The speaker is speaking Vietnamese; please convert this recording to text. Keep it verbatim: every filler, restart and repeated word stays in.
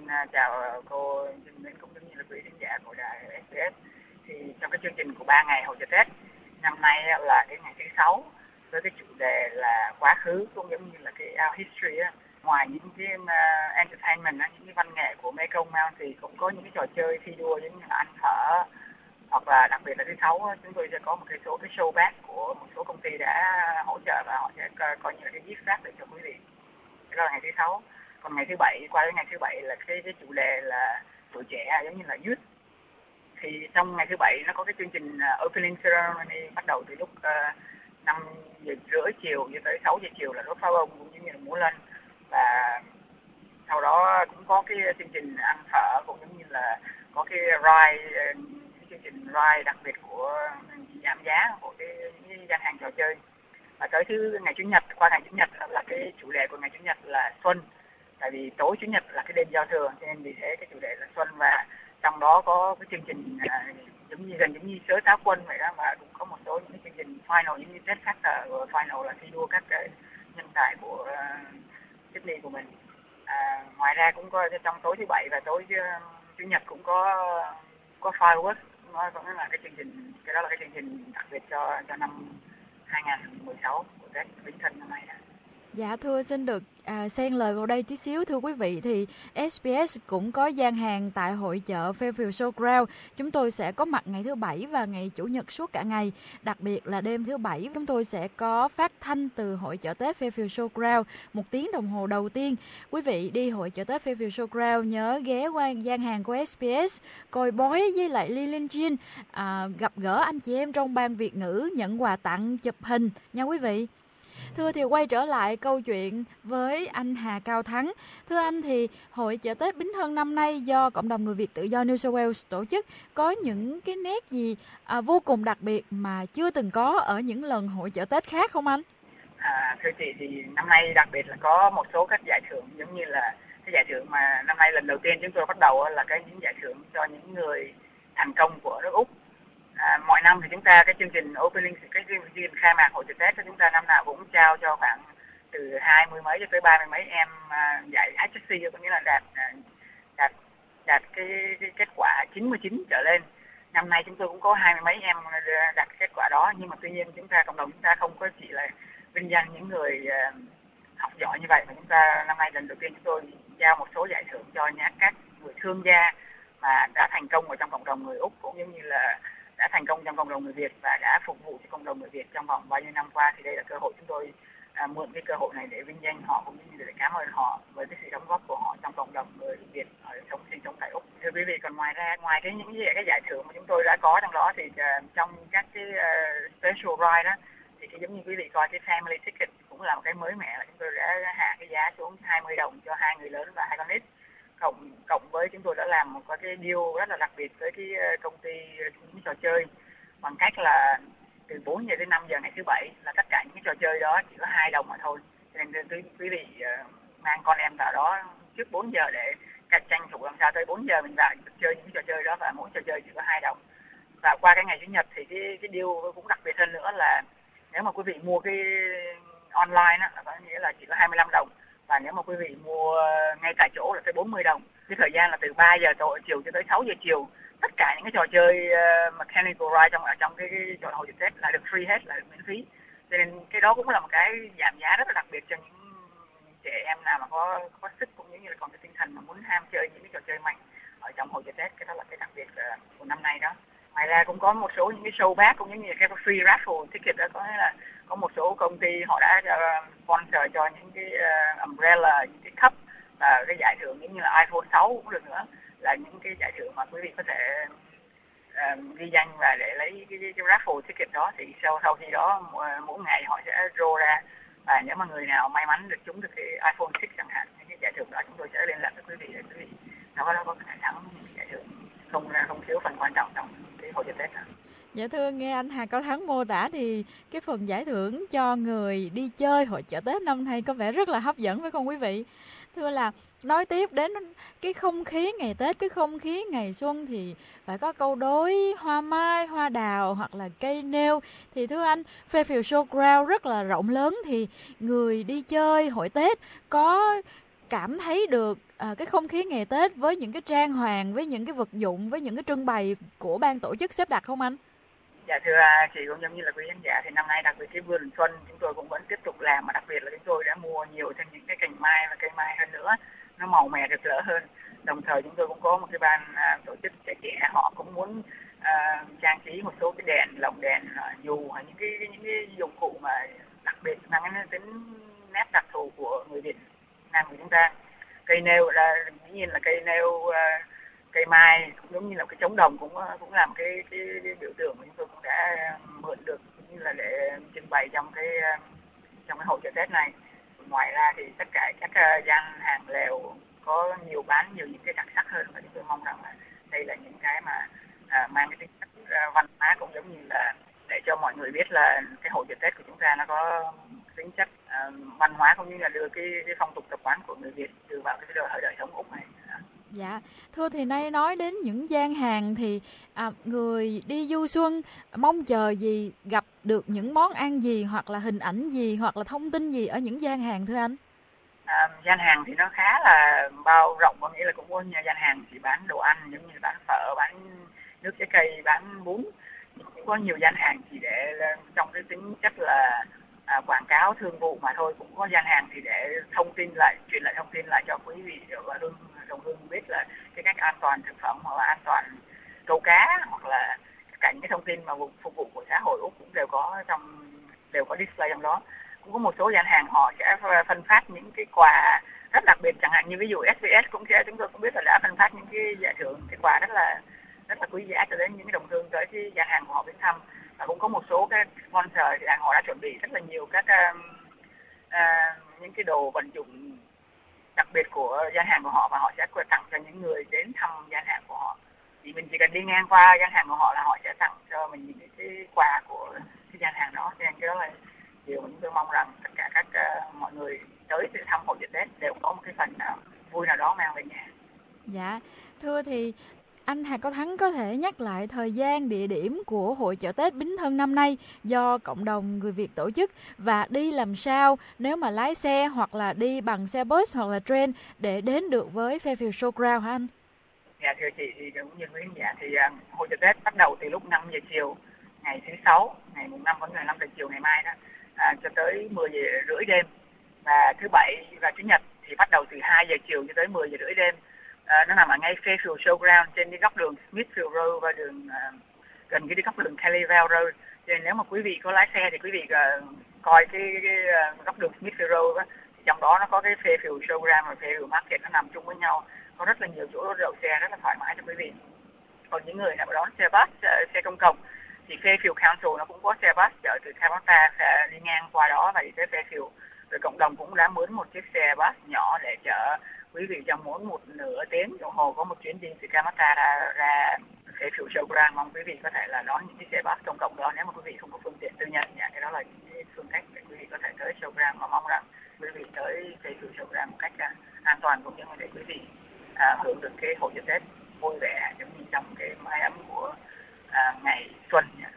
chào cô Trinh Minh cũng như là quý khán giả của đài ét bê ét. Thì trong cái chương trình của ba ngày hội chợ Tết năm nay là cái ngày thứ sáu với cái chủ đề là quá khứ, cũng giống như là cái our history á. Ngoài những cái uh, entertainment á, những cái văn nghệ của Mekong Mountain thì cũng có những cái trò chơi thi đua giống như là ăn phở, hoặc là đặc biệt là thứ sáu á, chúng tôi sẽ có một cái số cái show back của một số công ty đã hỗ trợ và họ sẽ coi như là cái gift wrap để cho quý vị. Đó là ngày thứ sáu. Còn ngày thứ bảy, qua đến ngày thứ bảy là cái, cái chủ đề là tuổi trẻ, giống như là youth. Thì trong ngày thứ bảy nó có cái chương trình uh, opening ceremony bắt đầu từ lúc uh, năm giờ rưỡi chiều cho tới sáu giờ chiều là đốt pháo bông cũng như là múa lân, và sau đó cũng có cái chương trình ăn phở, cũng giống như là có cái ride, cái chương trình ride đặc biệt của giảm giá của cái, cái gian hàng trò chơi. Và tới thứ ngày chủ nhật, qua ngày chủ nhật là cái chủ đề của ngày chủ nhật là xuân, tại vì tối chủ nhật là cái đêm giao thừa, cho nên vì thế cái chủ đề là xuân, và trong đó có cái chương trình à, giống như gần giống như sớ táo quân vậy đó, và cũng có một số những cái chương trình final giống như Tết Factor, và final là thi đua các cái nhân tài của uh, Sydney của mình. À, ngoài ra cũng có trong tối thứ bảy và tối uh, chủ nhật cũng có có fireworks, nó vẫn là cái chương trình, cái đó là cái chương trình đặc biệt cho cho năm hai không một sáu của Tết Bính Thân năm nay đó. Dạ thưa, xin được à, xen lời vào đây tí xíu. Thưa quý vị, thì ét bê ét cũng có gian hàng tại hội chợ Fairfield Showground. Chúng tôi sẽ có mặt ngày thứ Bảy và ngày Chủ nhật suốt cả ngày. Đặc biệt là đêm thứ Bảy, chúng tôi sẽ có phát thanh từ hội chợ Tết Fairfield Showground một tiếng đồng hồ đầu tiên. Quý vị đi hội chợ Tết Fairfield Showground nhớ ghé qua gian hàng của ét bê ét, coi bói với lại Lilin Jin, à, gặp gỡ anh chị em trong ban Việt ngữ, nhận quà tặng, chụp hình nha quý vị. Thưa, thì quay trở lại câu chuyện với anh Hà Cao Thắng. Thưa anh, thì hội chợ Tết Bính Thân năm nay do cộng đồng người Việt tự do New South Wales tổ chức có những cái nét gì à, vô cùng đặc biệt mà chưa từng có ở những lần hội chợ Tết khác không anh? À, thưa chị, thì năm nay đặc biệt là có một số các giải thưởng, giống như là cái giải thưởng mà năm nay lần đầu tiên chúng tôi bắt đầu là cái những giải thưởng cho những người thành công của nước Úc. À, mọi năm thì chúng ta cái chương trình opening, cái chương trình khai mạc hội chợ Tết của chúng ta năm nào cũng trao cho khoảng từ hai mươi mấy cho tới ba mươi mấy em à, giải hát ét xê, có nghĩa là đạt đạt đạt cái, cái kết quả chín mươi chín trở lên. Năm nay chúng tôi cũng có hai mươi mấy em đạt kết quả đó, nhưng mà tuy nhiên chúng ta cộng đồng chúng ta không có chỉ là vinh danh những người uh, học giỏi như vậy, mà chúng ta năm nay lần đầu tiên chúng tôi trao một số giải thưởng cho những các người thương gia mà đã thành công ở trong cộng đồng người Úc, cũng giống như là đã thành công trong cộng đồng người Việt và đã phục vụ cho cộng đồng người Việt trong vòng bao nhiêu năm qua. Thì đây là cơ hội chúng tôi à, mượn cái cơ hội này để vinh danh họ, cũng như để cảm ơn họ với cái sự đóng góp của họ trong cộng đồng người Việt ở sống sinh sống tại Úc. Thưa quý vị, còn ngoài ra, ngoài cái những cái, cái giải thưởng mà chúng tôi đã có trong đó, thì uh, trong các cái uh, special ride đó, thì cái giống như quý vị coi cái family ticket cũng là một cái mới mẻ, là chúng tôi đã hạ cái giá xuống hai mươi đồng cho hai người lớn và hai con nít. Cộng, cộng với chúng tôi đã làm một cái deal rất là đặc biệt với cái công ty những trò chơi, bằng cách là từ bốn giờ đến năm giờ ngày thứ Bảy là tất cả những cái trò chơi đó chỉ có hai đồng mà thôi. Cho nên quý, quý vị uh, mang con em vào đó trước bốn giờ để tranh thủ làm sao tới bốn giờ mình vào chơi những cái trò chơi đó, và mỗi trò chơi chỉ có hai đồng. Và qua cái ngày Chủ nhật thì cái, cái deal cũng đặc biệt hơn nữa là nếu mà quý vị mua cái online đó, là có nghĩa là chỉ có hai mươi lăm đồng. Và nếu mà quý vị mua ngay tại chỗ là tới bốn mươi đồng. Cái thời gian là từ ba giờ chiều cho tới sáu giờ chiều. Tất cả những cái trò chơi uh, mechanical ride trong ở trong cái, cái trò hội chợ Tết là được free hết, là được miễn phí. Cho nên cái đó cũng là một cái giảm giá rất là đặc biệt cho những trẻ em nào mà có có sức, cũng như là còn cái tinh thần mà muốn ham chơi những cái trò chơi mạnh ở trong hội chợ Tết. Cái đó là cái đặc biệt uh, của năm nay đó. Ngoài ra cũng có một số những cái show back, cũng như là cái free raffle ticket đó, có nghĩa là có một số công ty họ đã uh, sponsor cho những cái uh, umbrella, những cái cup và cái giải thưởng giống như là iPhone sáu cũng được nữa, là những cái giải thưởng mà quý vị có thể uh, ghi danh và để lấy cái, cái, cái raffle ticket đó. Thì sau sau khi đó mỗi ngày họ sẽ draw ra, và nếu mà người nào may mắn được trúng được cái iPhone sáu chẳng hạn, những cái giải thưởng đó chúng tôi sẽ liên lạc với quý vị để quý vị nó có có thể thắng những cái giải thưởng không không thiếu phần quan trọng trong cái hội chợ Tết đó. Dạ thưa, nghe anh Hà Cao Thắng mô tả thì cái phần giải thưởng cho người đi chơi hội chợ Tết năm nay có vẻ rất là hấp dẫn phải không quý vị? Thưa, là nói tiếp đến cái không khí ngày Tết, cái không khí ngày xuân thì phải có câu đối hoa mai, hoa đào hoặc là cây nêu. Thì thưa anh, Fairfield Showground rất là rộng lớn, thì người đi chơi hội Tết có cảm thấy được à, cái không khí ngày Tết với những cái trang hoàng, với những cái vật dụng, với những cái trưng bày của ban tổ chức xếp đặt không anh? Dạ thưa chị cũng giống như là quý khán giả thì năm nay đặc biệt cái vườn xuân chúng tôi cũng vẫn tiếp tục làm, mà đặc biệt là chúng tôi đã mua nhiều thêm những cái cành mai và cây mai hơn nữa, nó màu mè rực rỡ hơn. Đồng thời chúng tôi cũng có một cái ban à, tổ chức trẻ trẻ, họ cũng muốn à, trang trí một số cái đèn, lồng đèn, à, dù hay những cái những cái dụng cụ mà đặc biệt mang cái tính nét đặc thù của người Việt Nam của chúng ta. Cây nêu là dĩ nhiên là cây nêu, à, cây mai cũng giống như là cái trống đồng, cũng cũng làm cái, cái, cái biểu tượng mà chúng tôi cũng đã mượn được như là để trưng bày trong cái trong cái hội chợ Tết này. Ngoài ra thì tất cả các gian hàng lều có nhiều bán nhiều những cái đặc sắc hơn, và chúng tôi mong rằng là đây là những cái mà à, mang cái tính chất văn hóa, cũng giống như là để cho mọi người biết là cái hội chợ Tết của chúng ta nó có tính chất à, văn hóa, cũng như là đưa cái, cái phong tục tập quán của người Việt đưa vào cái đời, đời sống Úc này. Dạ, thưa thì nay nói đến những gian hàng thì à, người đi du xuân mong chờ gì, gặp được những món ăn gì, hoặc là hình ảnh gì, hoặc là thông tin gì ở những gian hàng thưa anh? À, gian hàng thì nó khá là bao rộng, có nghĩa là cũng có nhiều gian hàng chỉ bán đồ ăn giống như bán phở, bán nước trái cây, bán bún. Cũng có nhiều gian hàng chỉ để trong cái tính chất là à, quảng cáo thương vụ mà thôi. Cũng có gian hàng thì để thông tin lại, truyền lại thông tin lại cho quý vị và hương đồng hương biết là cái cách an toàn thực phẩm, hoặc là an toàn câu cá, hoặc là cả những cái thông tin mà phục vụ của xã hội Úc cũng đều có trong đều có display trong đó. Cũng có một số gian hàng họ sẽ phân phát những cái quà rất đặc biệt, chẳng hạn như ví dụ ét bê ét cũng sẽ, chúng tôi cũng biết là đã phân phát những cái giải thưởng, cái quà rất là rất là quý giá cho đến những cái đồng hương tới cái gian hàng của họ đến thăm. Và cũng có một số cái sponsor thì họ đã chuẩn bị rất là nhiều các uh, uh, những cái đồ vận dụng đặc biệt của gian hàng của họ, và họ sẽ tặng cho những người đến thăm gian hàng của họ. Thì mình chỉ cần đi ngang qua gian hàng của họ là họ sẽ tặng cho mình những cái, cái quà của cái gian hàng đó. Cho nên cái đó là điều mà chúng tôi mong rằng tất cả các uh, mọi người tới để thăm hội chợ Tết đều có một cái phần nào vui nào đó mang về nhà. Dạ, thưa thì anh Hà Cao Thắng có thể nhắc lại thời gian, địa điểm của hội chợ Tết Bính Thân năm nay do cộng đồng người Việt tổ chức, và đi làm sao nếu mà lái xe hoặc là đi bằng xe bus hoặc là train để đến được với Fairfield Showground hả anh? Dạ thưa chị, thì cũng như quý nhà thì uh, hội chợ Tết bắt đầu từ lúc năm giờ chiều ngày thứ sáu, ngày mùng năm, vẫn là năm giờ chiều ngày mai đó, à, cho tới mười giờ rưỡi đêm. Và thứ bảy và chủ nhật thì bắt đầu từ hai giờ chiều cho tới mười giờ rưỡi đêm. À, nó nằm ở ngay Fairfield Showground trên cái góc đường Smithfield Road và đường uh, gần cái góc đường Kellyville Road. Cho nên nếu mà quý vị có lái xe thì quý vị uh, coi cái, cái uh, góc đường Smithfield Road đó, thì trong đó nó có cái Fairfield Showground và Fairfield Market, nó nằm chung với nhau, có rất là nhiều chỗ đậu xe rất là thoải mái cho quý vị. Còn những người nào đón xe bus, uh, xe công cộng thì Fairfield Council nó cũng có xe bus chở từ Cabotage sẽ đi ngang qua đó và đi tới Fairfield. Rồi cộng đồng cũng đã mướn một chiếc xe bus nhỏ để chở quý vị trong mỗi một nửa tiếng đồng hồ có một chuyến đi từ Cabotage ra, ra Fairfield Showground. Mong quý vị có thể là đón những chiếc xe bus công cộng đó nếu mà quý vị không có phương tiện tư nhân. Dạ, cái đó là những phương cách để quý vị có thể tới Showground, mà mong rằng quý vị tới Fairfield Showground một cách uh, an toàn, cũng như để quý vị uh, hưởng được cái hội chợ Tết vui vẻ giống như trong cái mái ấm của uh, ngày xuân.